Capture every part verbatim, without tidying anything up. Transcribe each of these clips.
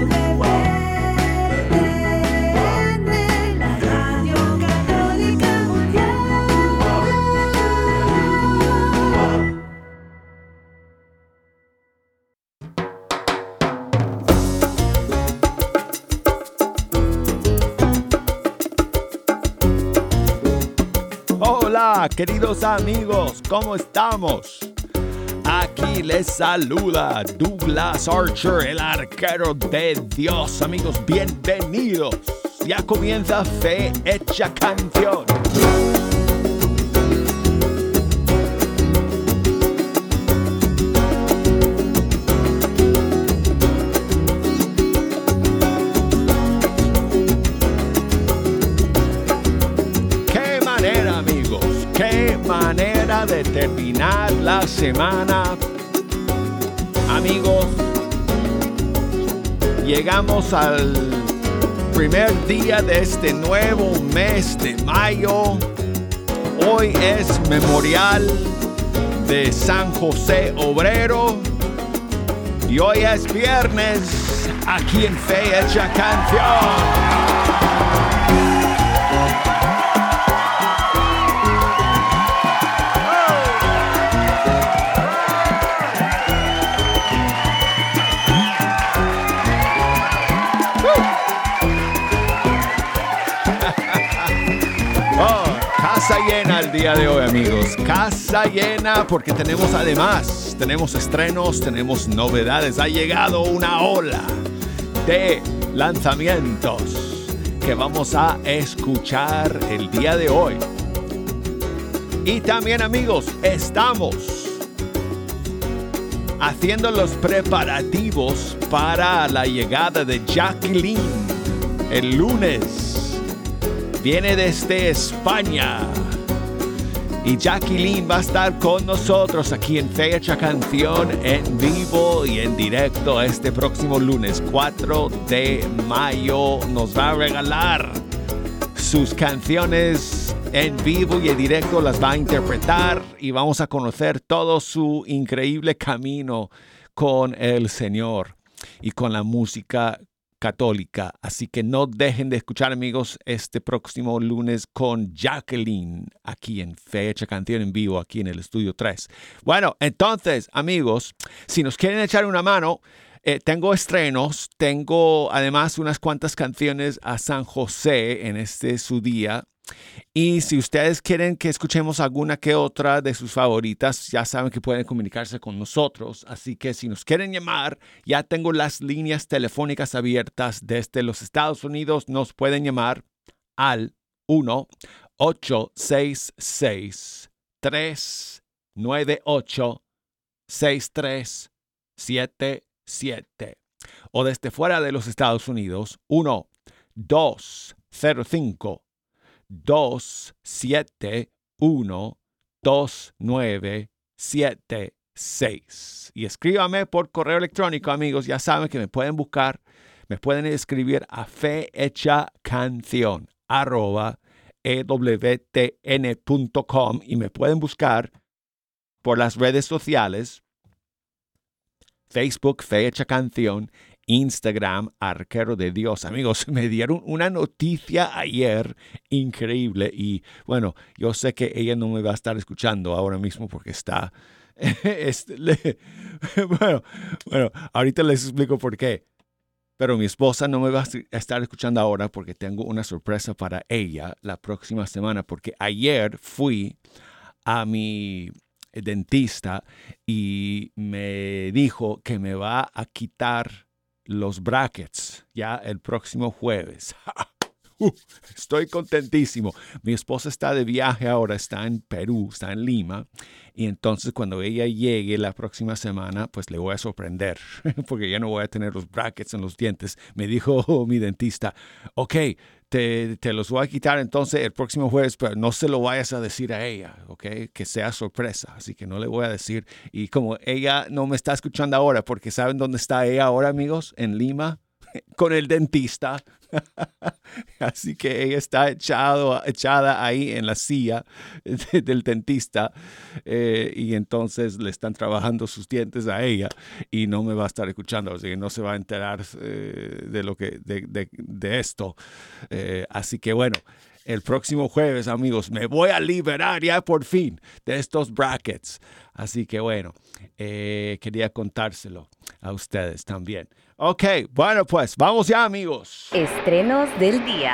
Hola, queridos amigos, ¿cómo estamos? Aquí les saluda Douglas Archer, el arquero de Dios. Amigos, bienvenidos. Ya comienza Fe Hecha Canción. Manera de terminar la semana. Amigos, llegamos al primer día de este nuevo mes de mayo. Hoy es memorial de San José Obrero y hoy es viernes aquí en Fe Hecha Canción. Casa llena el día de hoy, amigos. Casa llena porque tenemos además, tenemos estrenos, tenemos novedades. Ha llegado una ola de lanzamientos que vamos a escuchar el día de hoy. Y también, amigos, estamos haciendo los preparativos para la llegada de Jacqueline el lunes. Viene desde España y Jacqueline va a estar con nosotros aquí en Fe Hecha Canción en vivo y en directo este próximo lunes cuatro de mayo. Nos va a regalar sus canciones en vivo y en directo, las va a interpretar y vamos a conocer todo su increíble camino con el Señor y con la música católica. Así que no dejen de escuchar, amigos, este próximo lunes con Jacqueline aquí en Fe Hecha Canción en vivo, aquí en el Estudio tres. Bueno, entonces, amigos, si nos quieren echar una mano, eh, tengo estrenos, tengo además unas cuantas canciones a San José en este su día. Y si ustedes quieren que escuchemos alguna que otra de sus favoritas, ya saben que pueden comunicarse con nosotros. Así que si nos quieren llamar, ya tengo las líneas telefónicas abiertas desde los Estados Unidos. Nos pueden llamar al uno ocho seis seis, tres nueve ocho, seis tres siete siete. O desde fuera de los Estados Unidos, uno dos cero cinco, dos siete uno, dos nueve siete seis. Y escríbame por correo electrónico, amigos. Ya saben que me pueden buscar, me pueden escribir a fehechacanción arroba ewtn punto com y me pueden buscar por las redes sociales: Facebook, Fe Hecha Canción, Instagram, Arquero de Dios. Amigos, me dieron una noticia ayer increíble y bueno, yo sé que ella no me va a estar escuchando ahora mismo porque está... este, le, bueno, bueno, ahorita les explico por qué. Pero mi esposa no me va a estar escuchando ahora porque tengo una sorpresa para ella la próxima semana, porque ayer fui a mi dentista y me dijo que me va a quitar los brackets ya el próximo jueves. uh, estoy contentísimo. Mi esposa está de viaje ahora, está en Perú, está en Lima. Y entonces cuando ella llegue la próxima semana, pues le voy a sorprender porque ya no voy a tener los brackets en los dientes. Me dijo mi dentista, ok, te, te los voy a quitar entonces el próximo jueves, pero no se lo vayas a decir a ella, ok, que sea sorpresa. Así que no le voy a decir. Y como ella no me está escuchando ahora, porque ¿saben dónde está ella ahora, amigos? En Lima. con el dentista. Así que ella está echado, echada ahí en la silla de, del dentista eh, y entonces le están trabajando sus dientes a ella y no me va a estar escuchando, así que no se va a enterar eh, de, lo que, de, de, de esto. Eh, así que bueno, el próximo jueves, amigos, me voy a liberar ya por fin de estos brackets. Así que bueno, eh, quería contárselo a ustedes también. Ok, bueno pues, vamos ya, amigos. Estrenos del día.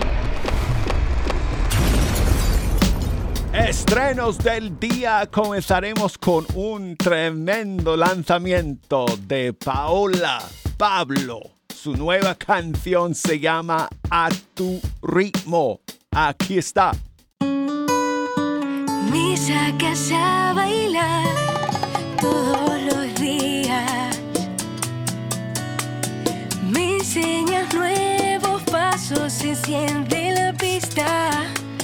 Estrenos del día. Comenzaremos con un tremendo lanzamiento de Paola Pablo. Su nueva canción se llama A Tu Ritmo. Aquí está. Me sacas a bailar todos los días. Me enseñas nuevos pasos, se enciende la pista.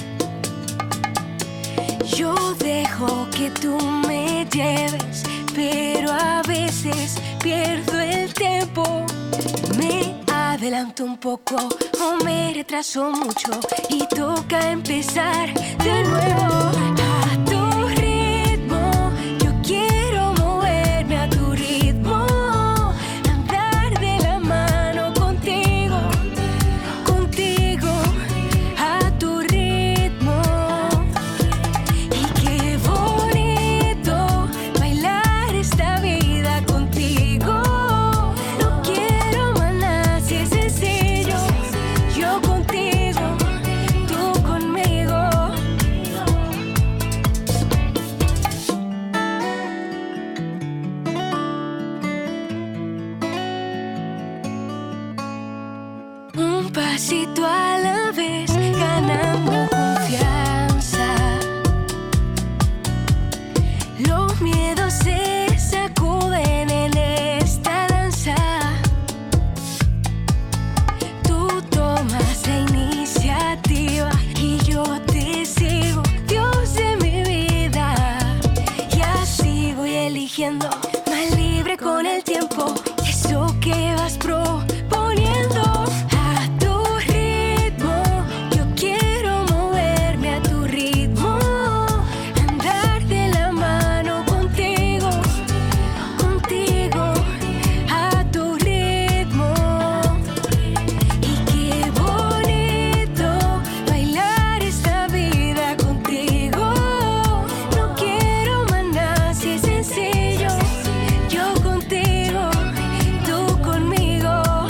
Yo dejo que tú me lleves, pero a veces pierdo el tiempo. Me adelanto un poco o me retraso mucho y toca empezar de nuevo. A tu ritmo, yo quiero moverme a tu ritmo, andar de la mano contigo, contigo, a tu ritmo. Y qué bonito bailar esta vida contigo. No quiero más nada si es sencillo, yo contigo, tú conmigo. Un pasito a la vez, ganando confianza. Los miedos se sacuden en esta danza. Tú tomas la iniciativa y yo te sigo, Dios de mi vida. Y así voy eligiendo, más libre con el tiempo, eso que vas proponiendo. A tu ritmo, yo quiero moverme a tu ritmo, andar de la mano contigo, contigo, a tu ritmo. Y qué bonito bailar esta vida contigo. No quiero más nada si es sencillo, yo contigo, tú conmigo,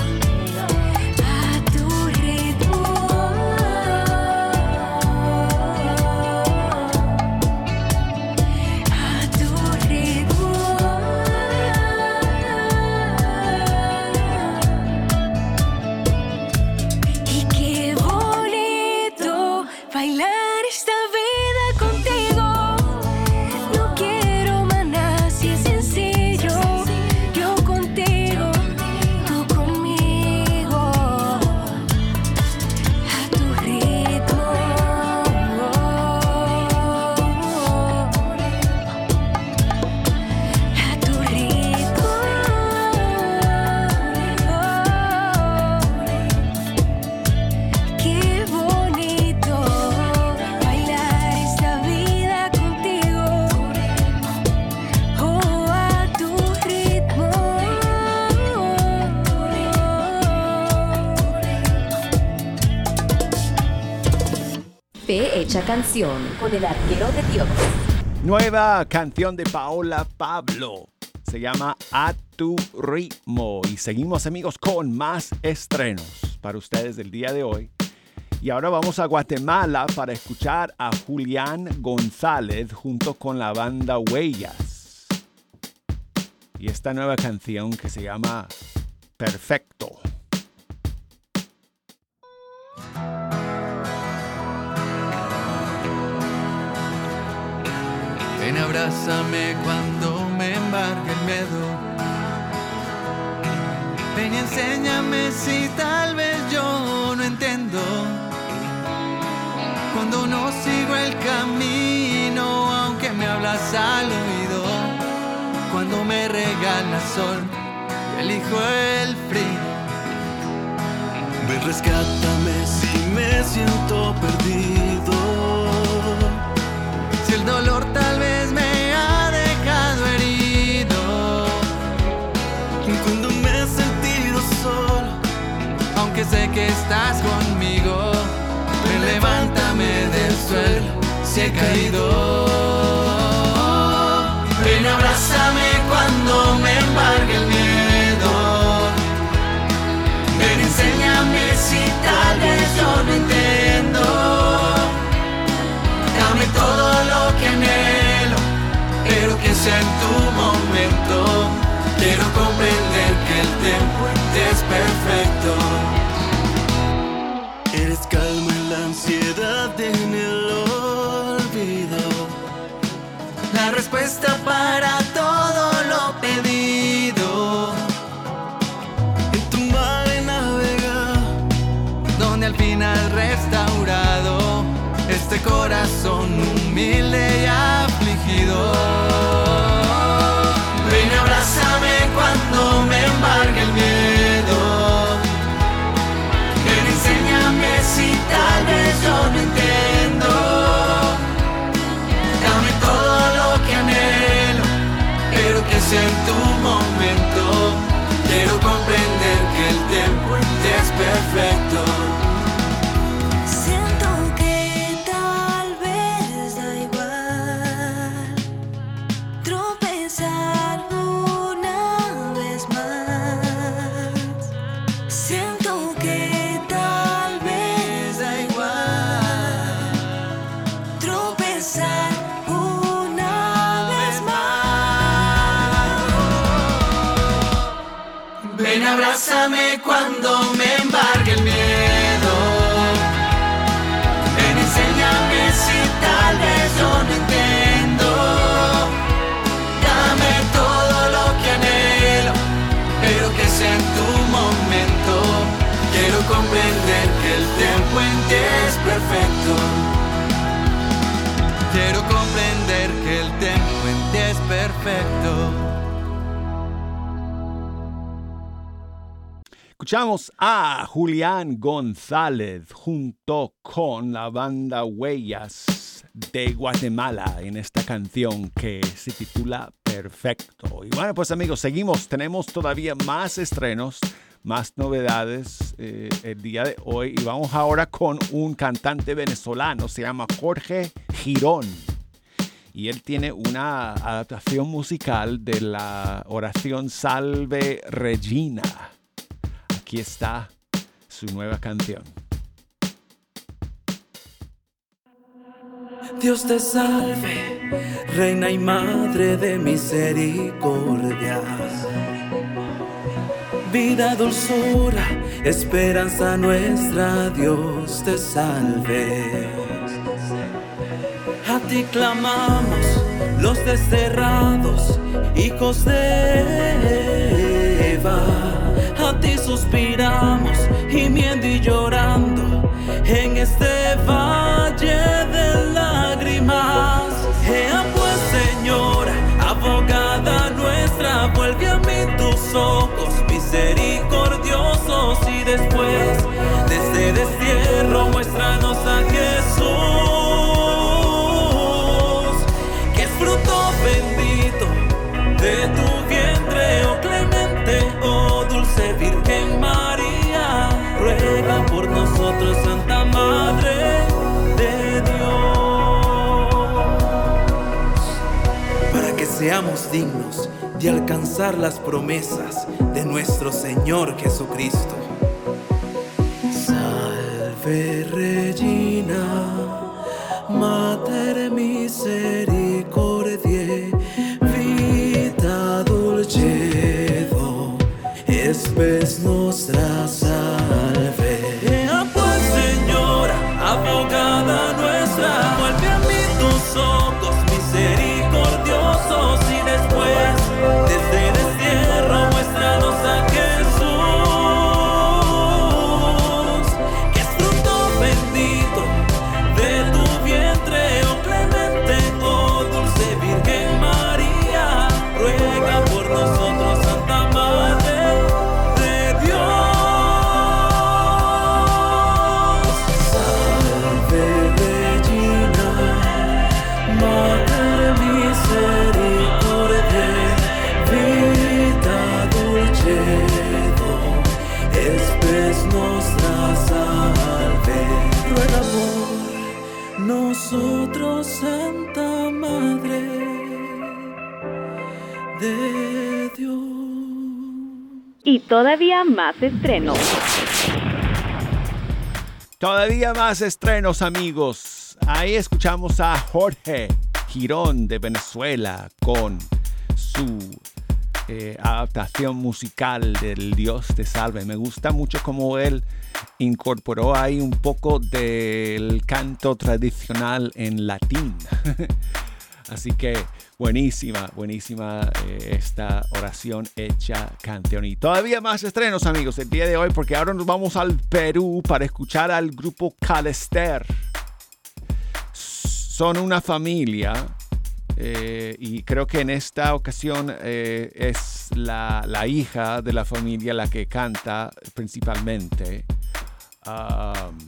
a tu ritmo, a tu ritmo. Y qué bonito bailar esta vida contigo. No quiero más nada si es sencillo, yo contigo, tú conmigo, a tu ritmo, a tu ritmo. Qué bonito bailar esta vida contigo, oh, a tu ritmo. Fe hecha canción con el arquero de Dios. Nueva canción de Paola Pablo. Se llama A Tu Ritmo. Y seguimos, amigos, con más estrenos para ustedes del día de hoy. Y ahora vamos a Guatemala para escuchar a Julián González junto con la banda Huellas. Y esta nueva canción que se llama Perfecto. Ven, abrázame cuando me embargue el miedo. Ven y enséñame si tal vez yo no entiendo. Cuando no sigo el camino, aunque me hablas al oído. Cuando me regalas sol, yo elijo el frío. Ven, rescátame si me siento perdido. Si el dolor tal vez me ha dejado herido. Cuando me he sentido solo, aunque sé que estás conmigo. Ven, levántame del suelo si he caído. Ven, abrázame cuando me embargue el miedo. Ven, enséñame si tal vez yo no entiendo. Dame todo lo que anhelo, pero que sea en tu momento. Quiero comprender que el tiempo es perfecto. Eres calma en la ansiedad, en el olvido. La respuesta para todo lo pedido. En tu mar he navegado, donde al final restaurado este corazón humilde y afligido. Ven, abrázame cuando me embargue el miedo. Ven, enséñame si tal vez yo no entiendo. Dame todo lo que anhelo, pero que sea en tu momento. Quiero comprender que el tiempo es perfecto. Siento que tal vez da igual tropezar una vez más. Siento que tal vez Da igual tropezar una vez más. Ven, abrázame cuando me embargue el miedo. Ven, enséñame si tal vez yo no entiendo. Dame todo lo que anhelo, pero que sea en tu momento. Quiero comprender que el tiempo en ti es perfecto. Quiero comprender que el tiempo en ti es perfecto. Escuchamos a Julián González junto con la banda Huellas de Guatemala en esta canción que se titula Perfecto. Y bueno, pues amigos, seguimos. Tenemos todavía más estrenos, más novedades eh, el día de hoy. Y vamos ahora con un cantante venezolano, se llama Jorge Girón. Y él tiene una adaptación musical de la oración Salve Regina. Aquí está su nueva canción. Dios te salve, Reina y Madre de misericordia. Vida, dulzura, esperanza nuestra, Dios te salve. A ti clamamos, los desterrados, hijos de Eva. A ti suspiramos, gimiendo y llorando en este valle de lágrimas. Ea pues, Señora, abogada nuestra, vuelve a mí tus ojos misericordiosos y después de este destierro muéstranos a Jesús, que es fruto bendito de tu vientre, oh clemente, oh dulce Virgen María. Ruega por nosotros, Santa Madre de Dios, para que seamos dignos de alcanzar las promesas de nuestro Señor Jesucristo. Salve Regina, Mater misericordiae, vita dulcedo, espes nostra salve. Ea pues, Señora, abogada nuestra, vuelve a mí tus ojos misericordiosos y después de este destierro muéstranos a Jesús, que es fruto bendito de tu vientre, oh clemente, oh dulce Virgen María. Ruega por nosotros, Santa Madre de Dios. nosotros, Santa Madre de Dios. Y todavía más estrenos. Todavía más estrenos, amigos. Ahí escuchamos a Jorge Girón de Venezuela con su eh, adaptación musical del Dios te salve. Me gusta mucho cómo él incorporó ahí un poco del canto tradicional en latín. Así que buenísima, buenísima eh, esta oración hecha canción. Y todavía más estrenos, amigos, el día de hoy, porque ahora nos vamos al Perú para escuchar al grupo Calester. Son una familia eh, y creo que en esta ocasión eh, es la, la hija de la familia la que canta principalmente. Um,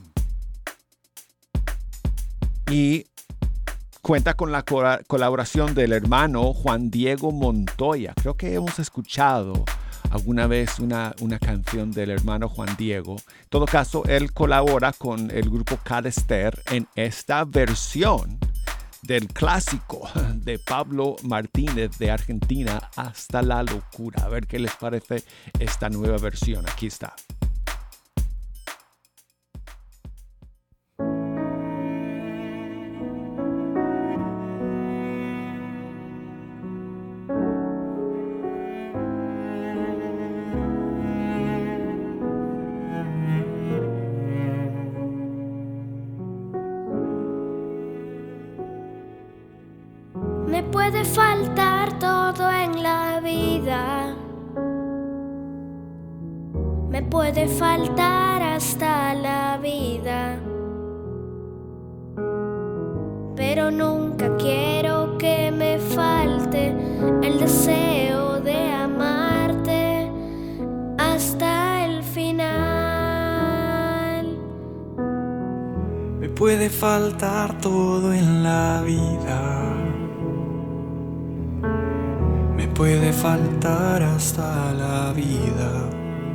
y cuenta con la co- colaboración del hermano Juan Diego Montoya. Creo que hemos escuchado alguna vez una, una canción del hermano Juan Diego. En todo caso, él colabora con el grupo Calester en esta versión del clásico de Pablo Martínez de Argentina, Hasta la locura. A ver qué les parece esta nueva versión. Aquí está. Me puede faltar todo en la vida, me puede faltar hasta la vida, pero nunca quiero que me falte el deseo de amarte hasta el final. Me puede faltar todo en la vida, me puede faltar hasta la vida,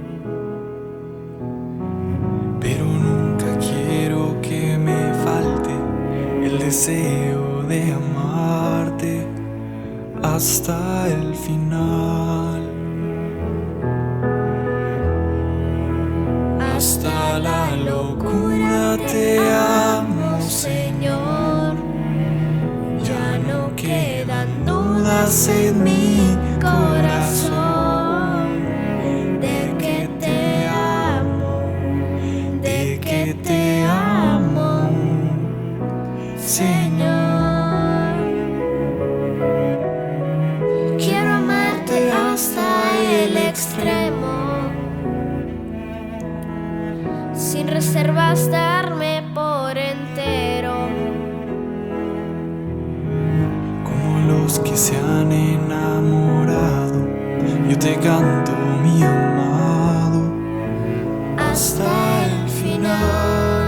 pero nunca quiero que me falte el deseo de amarte hasta el final. Hasta la locura te amo, Señor. Ya no quedan dudas en mi corazón de que te amo, de que te amo, Señor. Quiero amarte hasta el extremo, sin reservas darme por entero, como los que se han enamorado. Yo te canto, mi amado, hasta el final,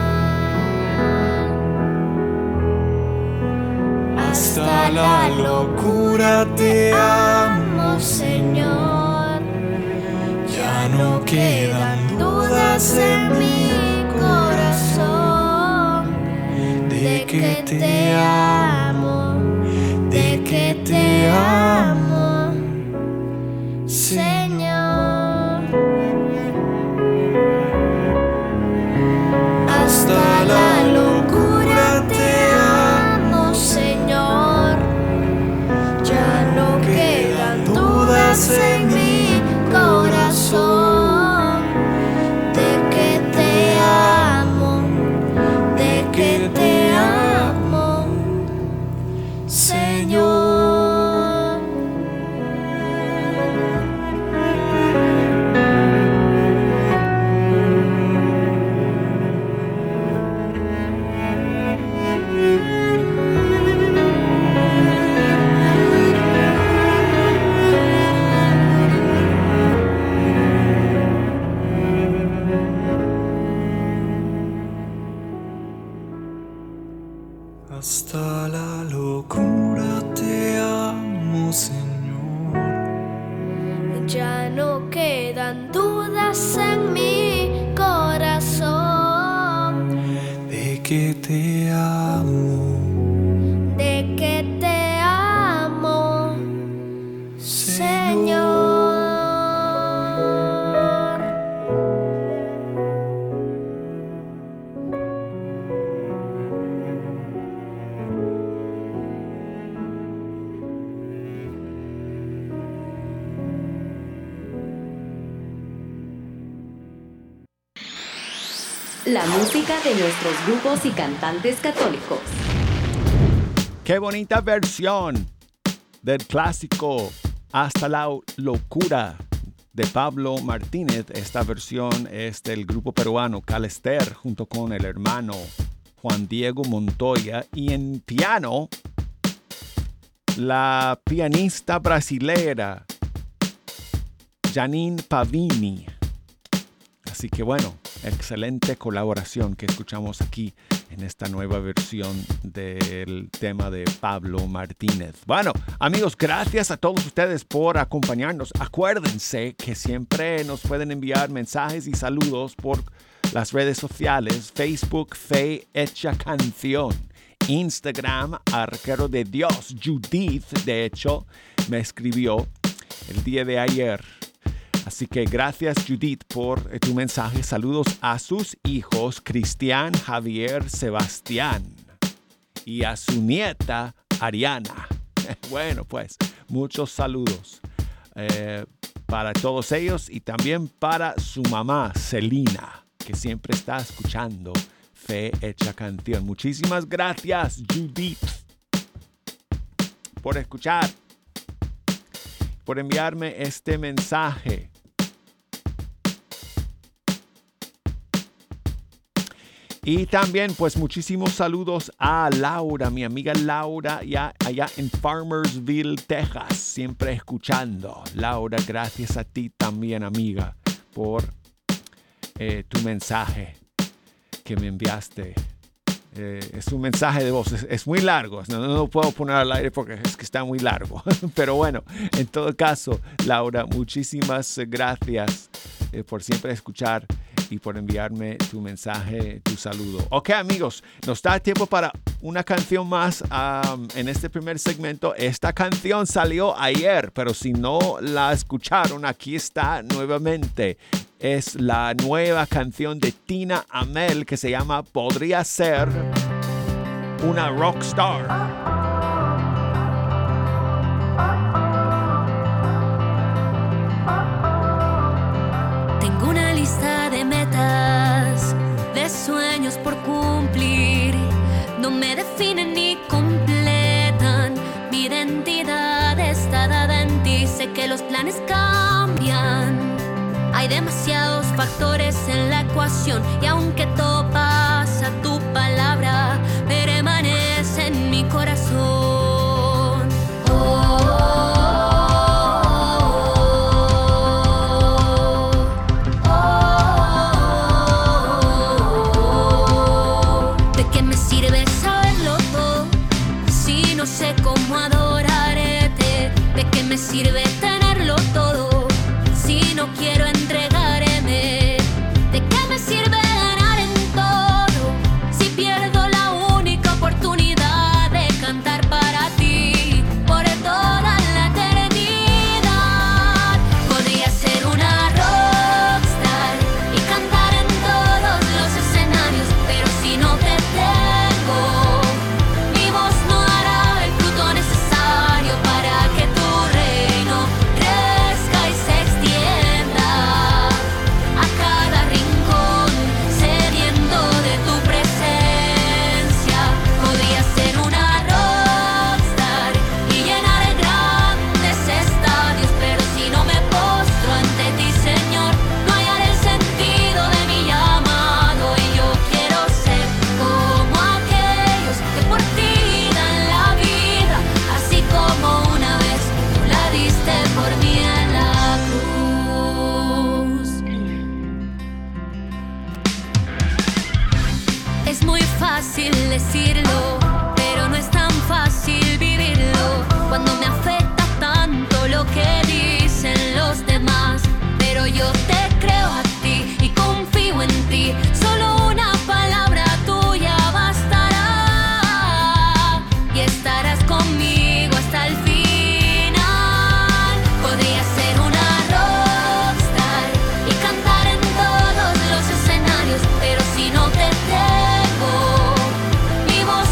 hasta la locura te amo, Señor. Ya no quedan dudas en mi corazón de que te amo, de que te amo, Señor. Hasta la locura te amo, Señor. Ya no quedan dudas en mi corazón de que te amo, de que te amo, Señor. Hasta la locura te amo, Señor. Ya no quedan dudas en mi corazón De que te amo, La música de nuestros grupos y cantantes católicos. ¡Qué bonita versión del clásico Hasta la locura de Pablo Martínez! Esta versión es del grupo peruano Calester junto con el hermano Juan Diego Montoya, y en piano la pianista brasilera Janine Pavini. Así que bueno, excelente colaboración que escuchamos aquí en esta nueva versión del tema de Pablo Martínez. Bueno, amigos, gracias a todos ustedes por acompañarnos. Acuérdense que siempre nos pueden enviar mensajes y saludos por las redes sociales: Facebook, Fe Hecha Canción; Instagram, Arquero de Dios. Judith, de hecho, me escribió el día de ayer. Así que gracias, Judith, por tu mensaje. Saludos a sus hijos, Cristian, Javier, Sebastián, y a su nieta, Ariana. Bueno, pues, muchos saludos eh, para todos ellos, y también para su mamá, Celina, que siempre está escuchando Fe Hecha Canción. Muchísimas gracias, Judith, por escuchar, por enviarme este mensaje. Y también, pues, muchísimos saludos a Laura, mi amiga Laura, ya allá en Farmersville, Texas, siempre escuchando. Laura, gracias a ti también, amiga, por eh, tu mensaje que me enviaste. Eh, es un mensaje de voz, es, es muy largo, no, no lo puedo poner al aire porque es que está muy largo. Pero bueno, en todo caso, Laura, muchísimas gracias eh, por siempre escuchar y por enviarme tu mensaje, tu saludo. Ok, amigos, nos da tiempo para una canción más um, en este primer segmento. Esta canción salió ayer, pero si no la escucharon, aquí está nuevamente. Es la nueva canción de Tina Amel que se llama Podría Ser Una Rockstar. Tengo una lista de metas, de sueños por cumplir. No me definen ni completan. Mi identidad está dada en ti. Sé que los planes cambian. Hay demasiados factores en la ecuación, y aunque todo pasa, tu palabra permanece en mi corazón. Oh, oh, oh, oh. ¿De qué me sirve saberlo todo si no sé cómo adorarte? ¿De qué me sirve tenerlo todo si no quiero entregarme? ¿De qué me sirve ganar en todo si pierdo la única oportunidad de cantar para ti por toda la eternidad? Podría ser una rockstar y cantar en todos los escenarios, pero si no te tengo, mi voz no dará el fruto necesario para que tu reino crezca y se extienda a cada rincón, sediento de tu presencia. Podría ser una rockstar y llenar de grandes estadios, pero si no me postro ante ti, Señor, no hallaré el sentido de mi llamado. Y yo quiero ser como aquellos que por ti dan la vida, así como una vez tú la diste por mí en la cruz. Es muy fácil decirlo, pero no es tan fácil vivirlo. Cuando me afecta tanto lo que dicen los demás, pero yo te creo a ti y confío en ti. Solo una palabra tuya bastará y estarás conmigo hasta el final. Podría ser una rockstar y cantar en todos los escenarios, pero si no te tengo, mi voz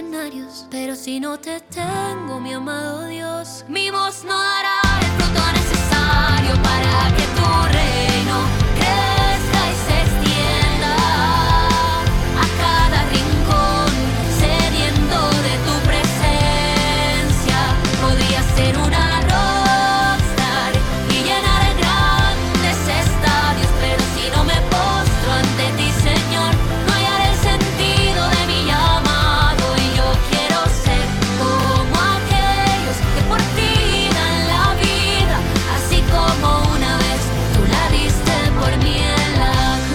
escenarios, pero si no te tengo, mi amado Dios, mi voz no dará el fruto necesario para que tu reino crezca y se extienda a cada rincón, sediento de tu presencia. Podría ser una rockstar y llenar grandes estadios, pero si no me postro ante ti, Señor, no hallaré el sentido de mi llamado. Y yo quiero ser como aquellos que por ti dan la vida, así como una vez tú la diste por mí en la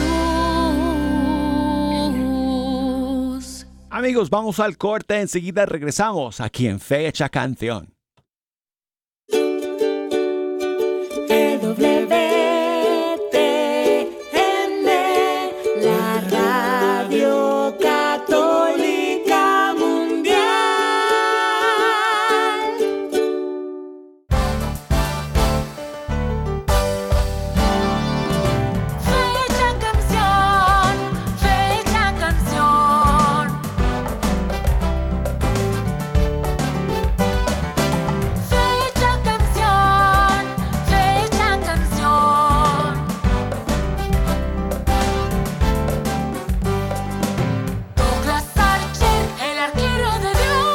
cruz. Amigos, vamos al corte. Enseguida regresamos aquí en Fecha Canción. E W T N, la radio católica mundial. Fecha canción, fecha canción. Fecha canción, fecha canción. Douglas Archer, el arquero de Dios.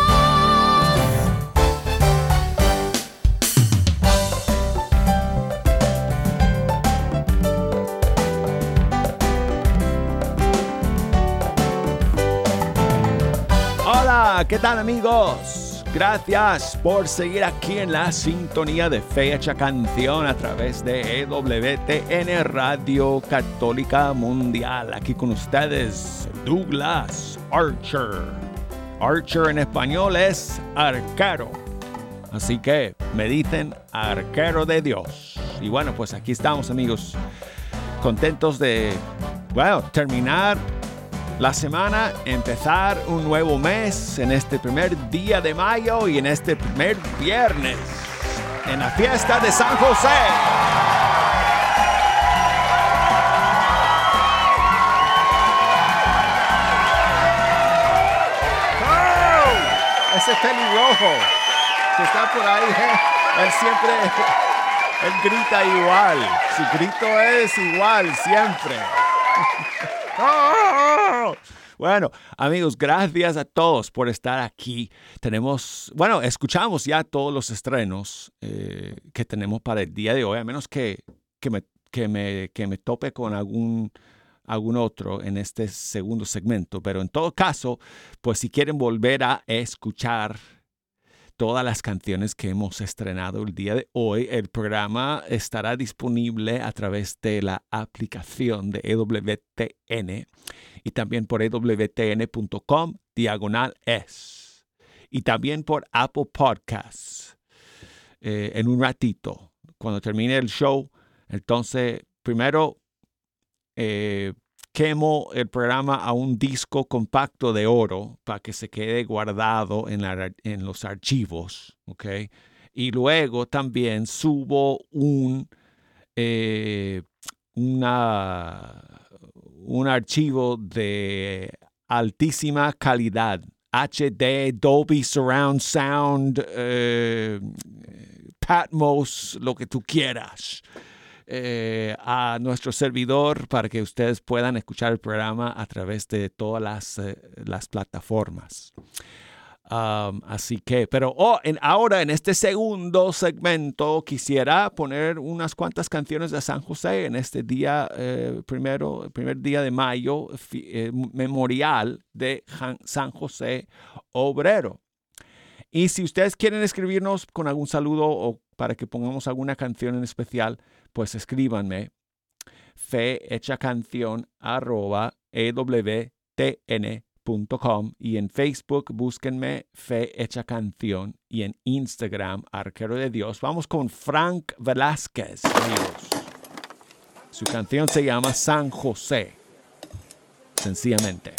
Hola, ¿qué tal amigos? Gracias por seguir aquí en la sintonía de Fecha Canción a través de E W T N Radio Católica Mundial. Aquí con ustedes, Douglas Archer. Archer en español es arquero. Así que me dicen arquero de Dios. Y bueno, pues aquí estamos amigos, contentos de, bueno, terminar la semana, empezar un nuevo mes en este primer día de mayo y en este primer viernes en la fiesta de San José. ¡Oh! Ese pelirrojo que está por ahí, ¿eh? Él siempre, él grita igual. Su grito es igual siempre. ¡Oh! Bueno, amigos, gracias a todos por estar aquí. Tenemos, bueno, escuchamos ya todos los estrenos eh, que tenemos para el día de hoy, a menos que, que, me, que, me, que me tope con algún, algún otro en este segundo segmento. Pero en todo caso, pues si quieren volver a escuchar todas las canciones que hemos estrenado el día de hoy, el programa estará disponible a través de la aplicación de E W T N y también por E W T N punto com diagonal es y también por Apple Podcasts eh, en un ratito. Cuando termine el show, entonces primero eh, quemo el programa a un disco compacto de oro para que se quede guardado en, la, en los archivos, ¿ok? Y luego también subo un, eh, una, un archivo de altísima calidad, H D, Dolby Surround Sound, eh, Patmos, lo que tú quieras. Eh, a nuestro servidor para que ustedes puedan escuchar el programa a través de todas las, eh, las plataformas. Um, así que, pero oh, en, ahora en este segundo segmento quisiera poner unas cuantas canciones de San José en este día, eh, primero, el primer día de mayo, fi, eh, memorial de Jan, San José Obrero. Y si ustedes quieren escribirnos con algún saludo o para que pongamos alguna canción en especial, pues escríbanme fehechacanción arroba e w t n punto com y en Facebook búsquenme Fe Hecha Canción y en Instagram Arquero de Dios. Vamos con Frank Velázquez, amigos. Su canción se llama San José, sencillamente.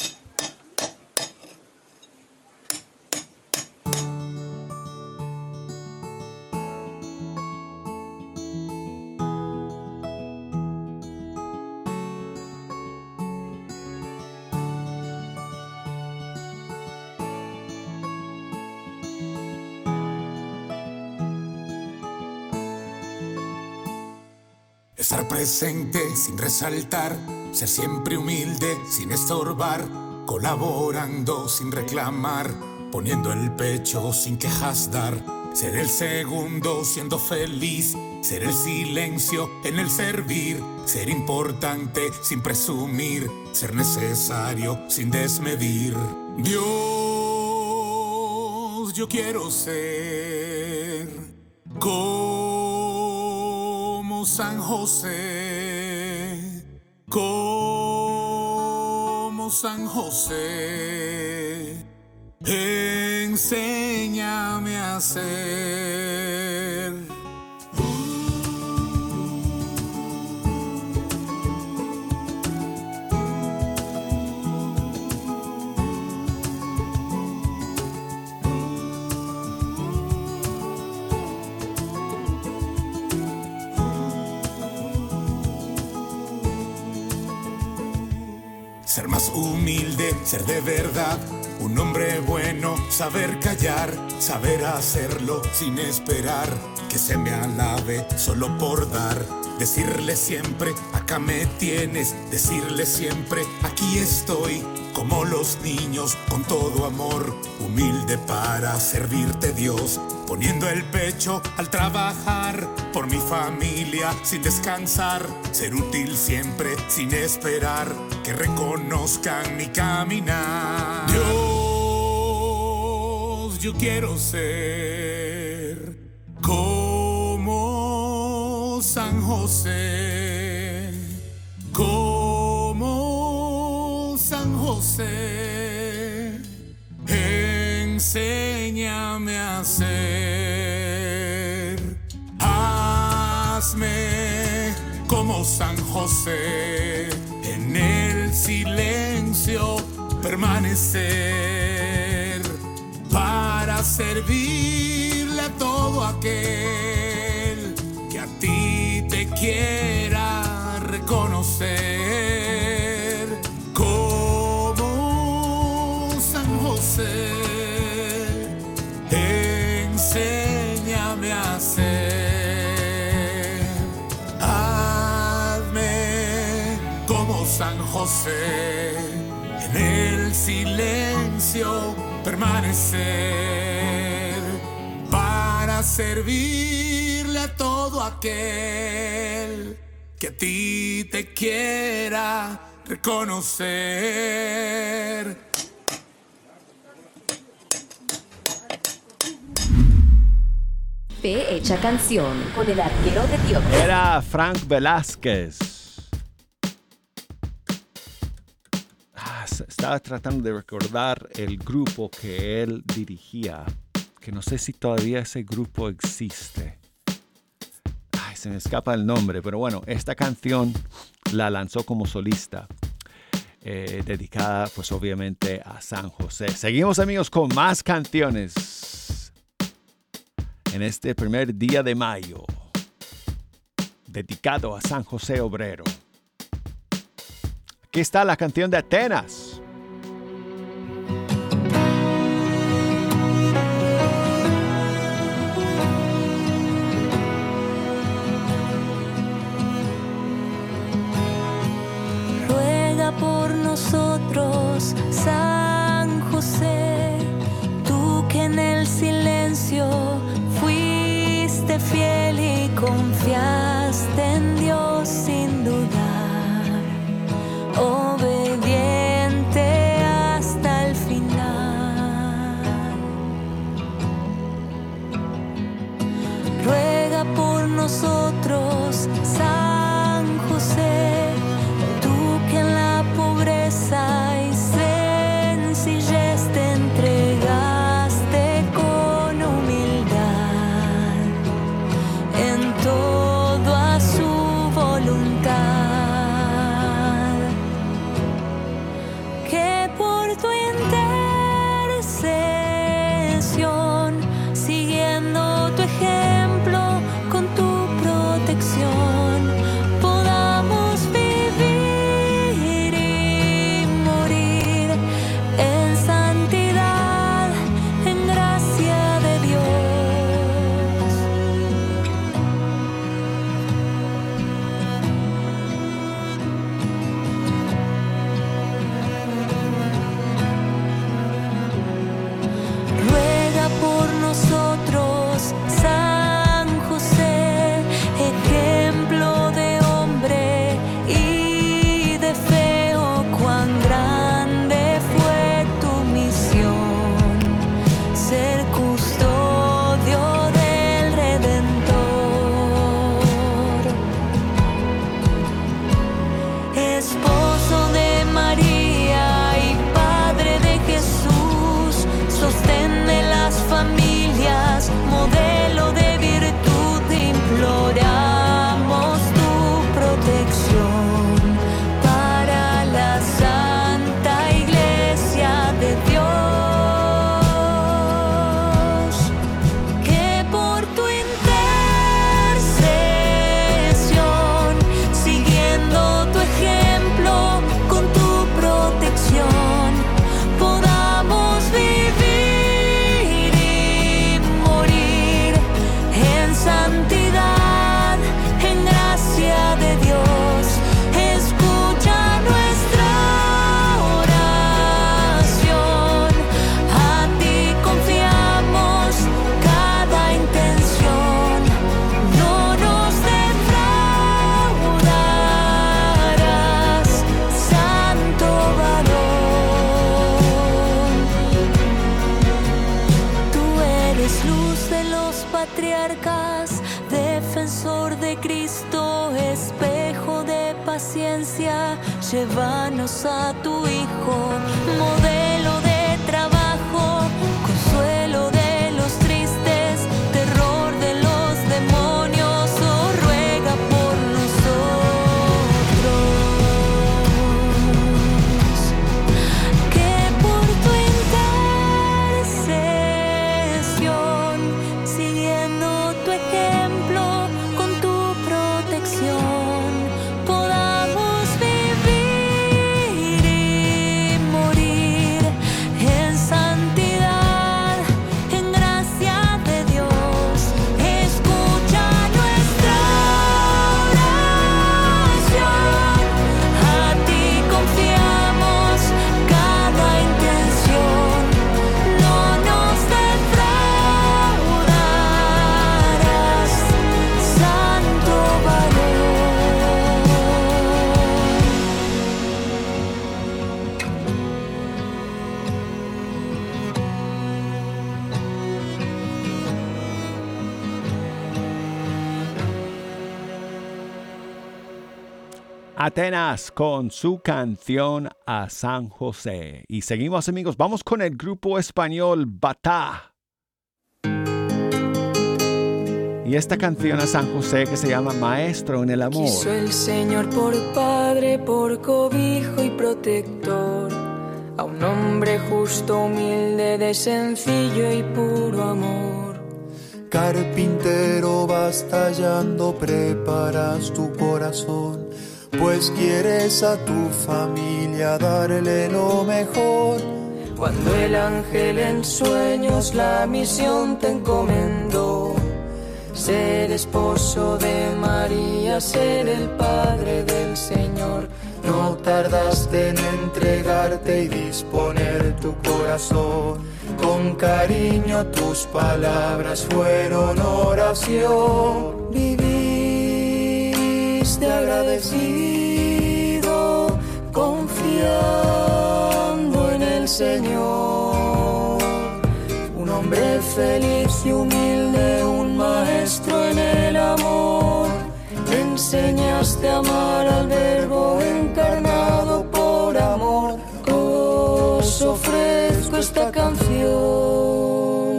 Estar presente sin resaltar, ser siempre humilde sin estorbar, colaborando sin reclamar, poniendo el pecho sin quejas dar. Ser el segundo siendo feliz, ser el silencio en el servir, ser importante sin presumir, ser necesario sin desmedir. Dios, yo quiero ser como San José, como San José. Enséñame a ser. Ser más humilde, ser de verdad, un hombre bueno, saber callar, saber hacerlo sin esperar que se me alabe solo por dar. Decirle siempre, acá me tienes, decirle siempre, aquí estoy, como los niños, con todo amor, humilde para servirte Dios, poniendo el pecho al trabajar, por mi familia sin descansar, ser útil siempre sin esperar que reconozcan mi caminar. Dios, yo quiero ser como San José, como San José. Enséñame a ser, hazme como San José, en el silencio permanecer, para servirle a todo aquel que a ti te quiera reconocer, como San José. Enséñame a ser, hazme como San José, en el silencio permanecer, para servirle a todo aquel que a ti te quiera reconocer. Fe hecha canción con el arquero de Dios. Era Frank Velázquez. Ah, estaba tratando de recordar el grupo que él dirigía, que no sé si todavía ese grupo existe. Ay, se me escapa el nombre, pero bueno, esta canción la lanzó como solista, eh, dedicada pues obviamente a San José. Seguimos, amigos, con más canciones en este primer día de mayo, dedicado a San José Obrero. Aquí está la canción de Atenas. Ruega por nosotros, San José, tú que en el silencio fuiste fiel y confiaste en Dios sin dudar, obediente hasta el final. Ruega por nosotros, San José, tú que en la pobreza y sencillez te entregaste con humildad en todo a su voluntad. defensor de Cristo, espejo de paciencia, llévanos a tu Hijo, modelo de trabajo, consuelo de los tristes, terror de los demonios, oh, ruega por nosotros, que por tu intercesión, siguiendo tu ejemplo con tu protección, podamos vivir y morir en santidad, en gracia de Dios. Escucha nuestra oración, a ti confiamos cada intención, no nos defraudarás, santo varón. Atenas con su canción a San José. Y seguimos, amigos, vamos con el grupo español Batá. Y esta canción a San José que se llama Maestro en el Amor. Quiso el Señor por Padre, por cobijo y protector, a un hombre justo, humilde, de sencillo y puro amor. Carpintero, vas tallando, preparas tu corazón, pues quieres a tu familia darle lo mejor. Cuando el ángel en sueños la misión te encomendó, ser esposo de María, ser el padre del Señor, No tardaste en entregarte y disponer tu corazón. Con cariño tus palabras fueron oración. Viviste agradecido, confiando en el Señor. Un hombre feliz y humilde, un maestro en el amor. Enseñaste a amar al Verbo encarnado por amor. Os ofrezco esta canción.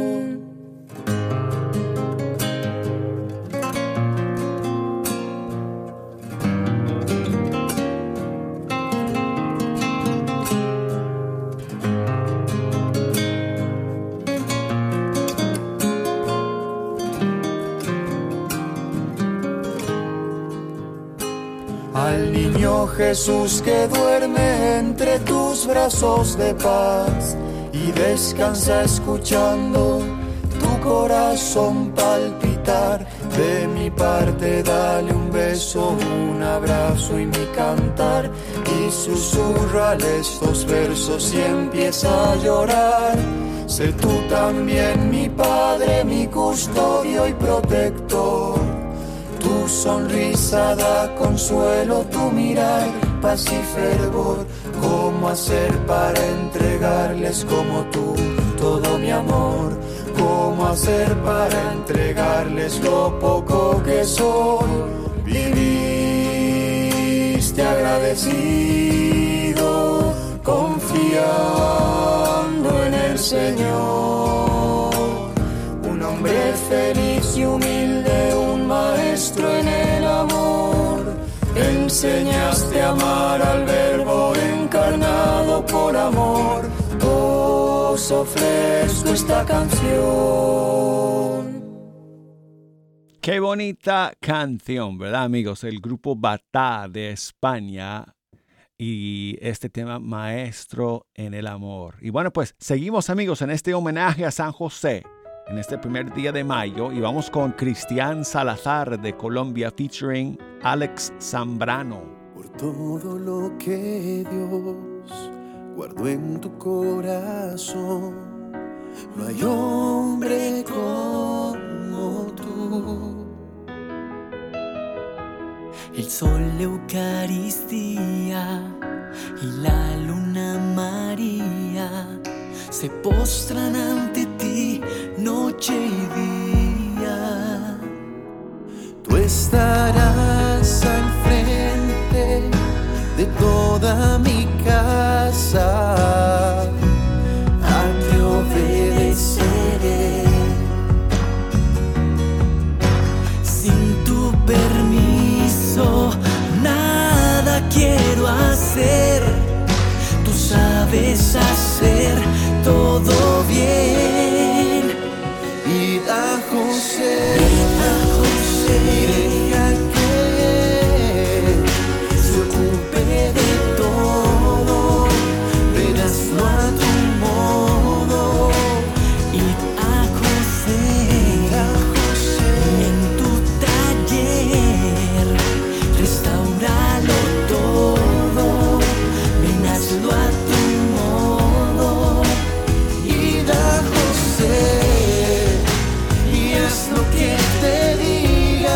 Al niño Jesús que duerme entre tus brazos de paz y descansa escuchando tu corazón palpitar. De mi parte dale un beso, un abrazo y mi cantar, y susúrrale estos versos y empieza a llorar. Sé tú también mi Padre, mi custodio y protector. Tu sonrisa da consuelo, tu mirar, paz y fervor. ¿Cómo hacer para entregarles como tú todo mi amor? ¿Cómo hacer para entregarles lo poco que soy? Viviste agradecido, confiando en el Señor. Un hombre feliz y humilde, un maestro en el amor. Enseñaste a amar al Verbo encarnado por amor. Os ofrezco esta canción. Qué bonita canción, ¿verdad, amigos? El grupo Batá de España y este tema Maestro en el Amor. Y bueno, pues seguimos, amigos, en este homenaje a San José en este primer día de mayo, y vamos con Cristian Salazar de Colombia featuring Alex Zambrano. Por todo lo que Dios guardó en tu corazón, no hay hombre como tú. El sol, la Eucaristía y la luna María se postran ante ti noche y día. Tú tú estarás al frente de toda mi casa. A ti obedeceré. Sin tu permiso, nada quiero hacer. Tú sabes hacer todo bien. Y a José, a José, deja que se ocupe de todo. Veráslo a tu modo. Y a José, a José, en tu taller, restauralo todo. Ven, hazlo a tu modo. Y a José, y haz lo que te diga.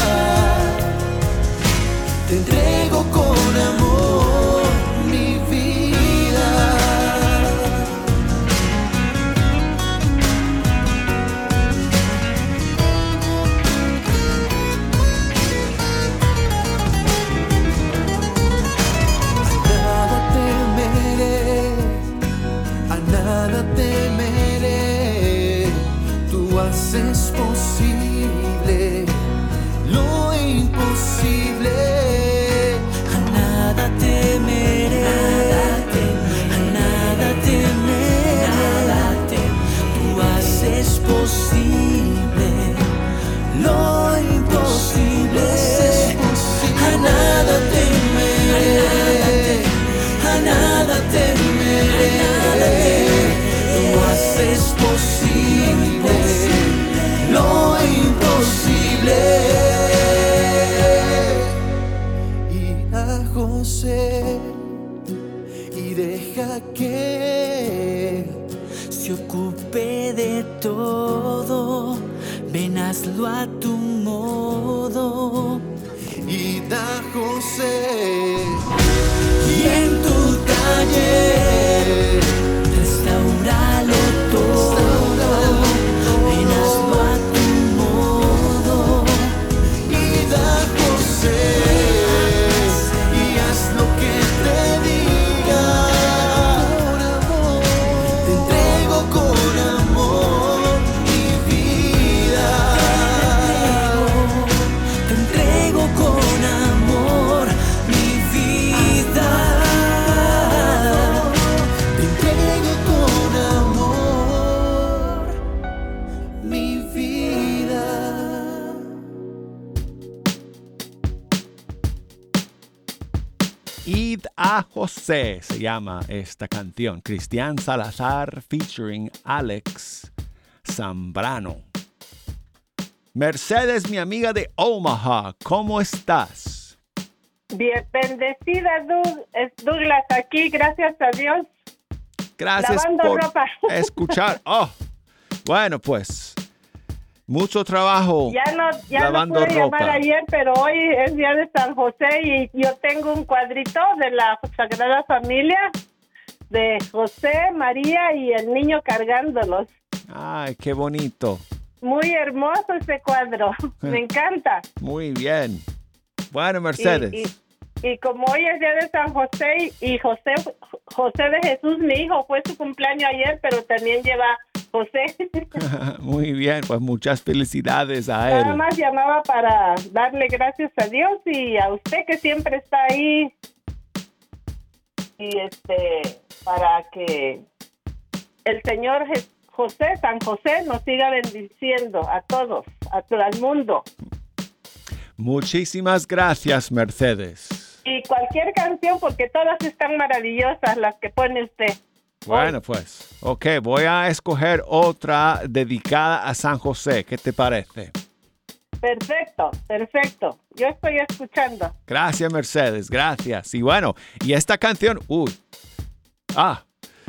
Te entrego con amor mi vida. Nada temeré, a nada temeré. Tú haces posible lo imposible. A nada temeré, a nada temeré. Tú haces posible lo imposible. A nada temeré, a nada temeré. Tú haces posible lo imposible. Y a José, y deja que se ocupe de todo. Ven, hazlo a tu modo. Y a José, y en tu taller, restauralo todo. Ven, hazlo a tu modo. Y a José, y haz lo que te diga. Con amor, te entrego con amor mi vida. Te entrego con amor mi vida. Te entrego con amor mi vida. Id a José se llama esta canción. Cristian Salazar featuring Alex Zambrano. Mercedes, mi amiga de Omaha, ¿cómo estás? Bien, bendecida Doug- es Douglas aquí, gracias a Dios. Gracias Lavando por ropa. escuchar. Oh, bueno, pues mucho trabajo Ya no, ya no lavando pude ropa. llamar ayer, pero hoy es día de San José y yo tengo un cuadrito de la Sagrada Familia de José, María y el niño cargándolos. Ay, qué bonito. Muy hermoso ese cuadro, me encanta. Muy bien. Bueno, Y, Mercedes. y, y como hoy es día de San José y José, José de Jesús, mi hijo, fue su cumpleaños ayer, pero también lleva José. Muy bien, pues muchas felicidades a él. Nada más llamaba para darle gracias a Dios y a usted que siempre está ahí y este para que el Señor Je- José, San José, nos siga bendiciendo a todos, a todo el mundo. Muchísimas gracias, Mercedes. Y cualquier canción, porque todas están maravillosas las que pone usted. Bueno, pues, ok, voy a escoger otra dedicada a San José. ¿Qué te parece? Perfecto, perfecto. Yo estoy escuchando. Gracias, Mercedes, gracias. Y bueno, y esta canción, uy, ah,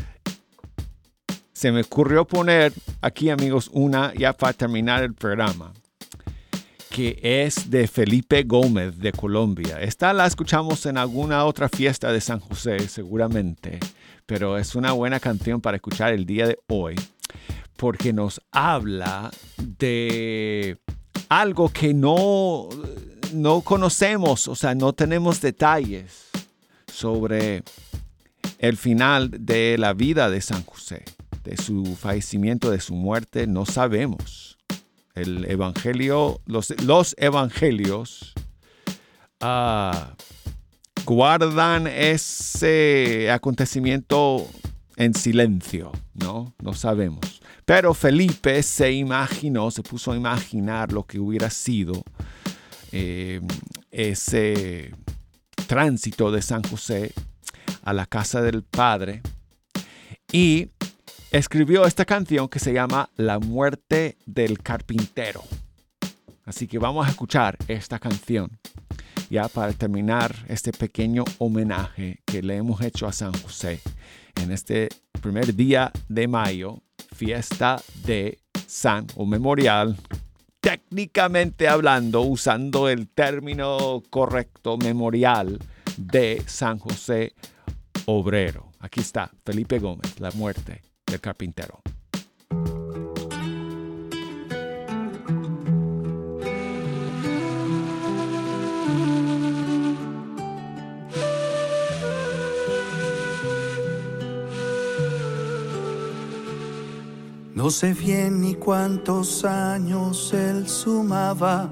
se me ocurrió poner aquí, amigos, una ya para terminar el programa, que es de Felipe Gómez de Colombia. Esta la escuchamos en alguna otra fiesta de San José, seguramente, pero es una buena canción para escuchar el día de hoy, porque nos habla de algo que no, no conocemos, o sea, no tenemos detalles sobre el final de la vida de San José, de su fallecimiento, de su muerte, no sabemos. El evangelio, los, los evangelios uh, guardan ese acontecimiento en silencio, ¿no? No sabemos. Pero Felipe se imaginó, se puso a imaginar lo que hubiera sido eh, ese tránsito de San José a la casa del Padre y escribió esta canción que se llama La muerte del carpintero. Así que vamos a escuchar esta canción ya para terminar este pequeño homenaje que le hemos hecho a San José en este primer día de mayo, fiesta de San o memorial, técnicamente hablando, usando el término correcto, memorial de San José Obrero. Aquí está Felipe Gómez, La muerte del carpintero. No sé bien ni cuántos años él sumaba,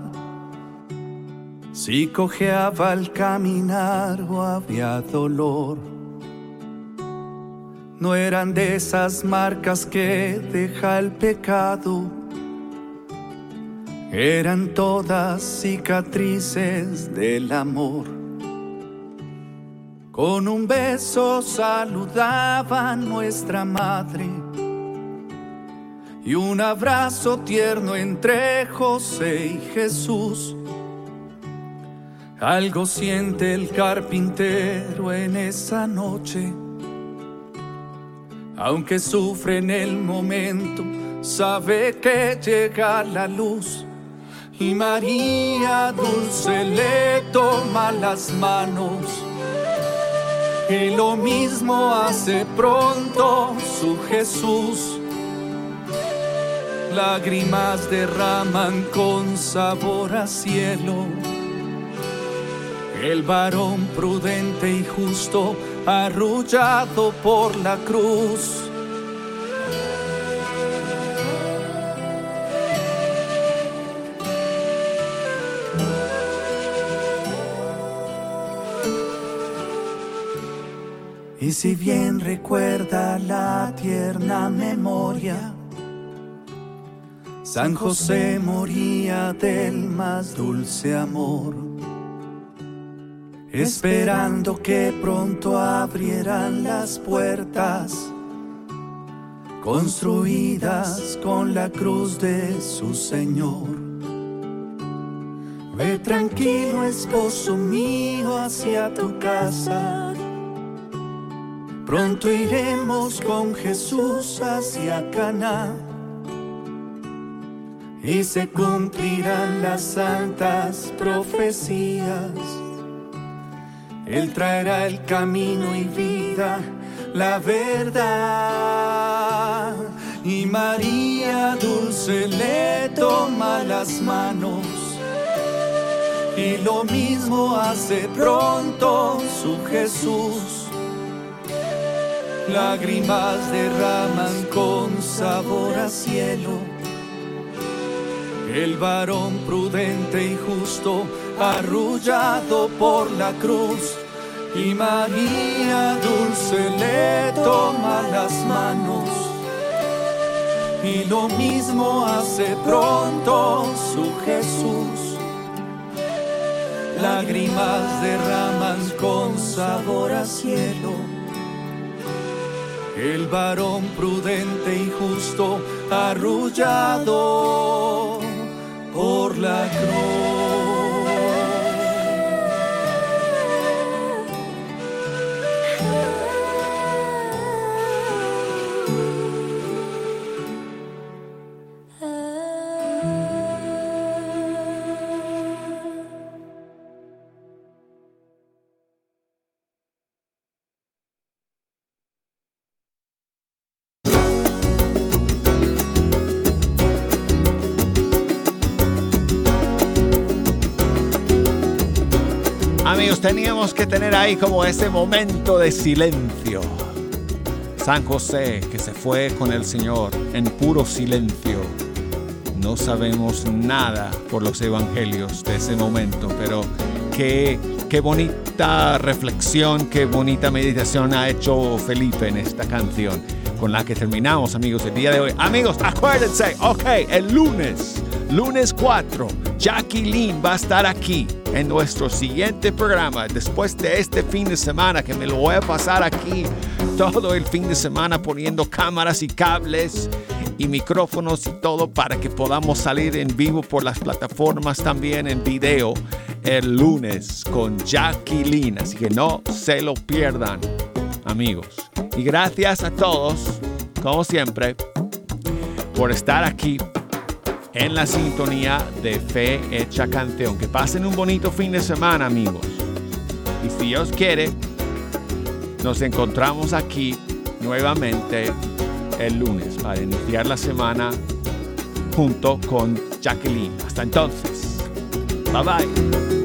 si cojeaba al caminar o había dolor. No eran de esas marcas que deja el pecado, eran todas cicatrices del amor. Con un beso saludaba a nuestra madre y un abrazo tierno entre José y Jesús. Algo siente el carpintero en esa noche, aunque sufre en el momento, sabe que llega la luz. Y María dulce le toma las manos, y lo mismo hace pronto su Jesús. Lágrimas derraman con sabor a cielo. El varón prudente y justo, arrullado por la cruz. Y si bien recuerda la tierna memoria, San José moría del más dulce amor, esperando que pronto abrieran las puertas construidas con la cruz de su Señor. Ve tranquilo, esposo mío, hacia tu casa. Pronto iremos con Jesús hacia Caná, y se cumplirán las santas profecías. Él traerá el camino y vida, la verdad. Y María dulce le toma las manos, y lo mismo hace pronto su Jesús. Lágrimas derraman con sabor a cielo. El varón prudente y justo, arrullado por la cruz. Y María dulce le toma las manos, y lo mismo hace pronto su Jesús. Lágrimas derraman con sabor a cielo. El varón prudente y justo, arrullado por la cruz. Amigos, teníamos que tener ahí como ese momento de silencio. San José, que se fue con el Señor en puro silencio. No sabemos nada por los evangelios de ese momento, pero qué, qué bonita reflexión, qué bonita meditación ha hecho Felipe en esta canción con la que terminamos, amigos, el día de hoy. Amigos, acuérdense, ok, el lunes, lunes cuatro, Jacqueline va a estar aquí en nuestro siguiente programa, después de este fin de semana, que me lo voy a pasar aquí todo el fin de semana poniendo cámaras y cables y micrófonos y todo para que podamos salir en vivo por las plataformas también en video el lunes con Jacqueline. Así que no se lo pierdan, amigos. Y gracias a todos, como siempre, por estar aquí en la sintonía de Fe Hecha Canción. Que pasen un bonito fin de semana, amigos. Y si Dios quiere, nos encontramos aquí nuevamente el lunes para iniciar la semana junto con Jacqueline. Hasta entonces. Bye bye.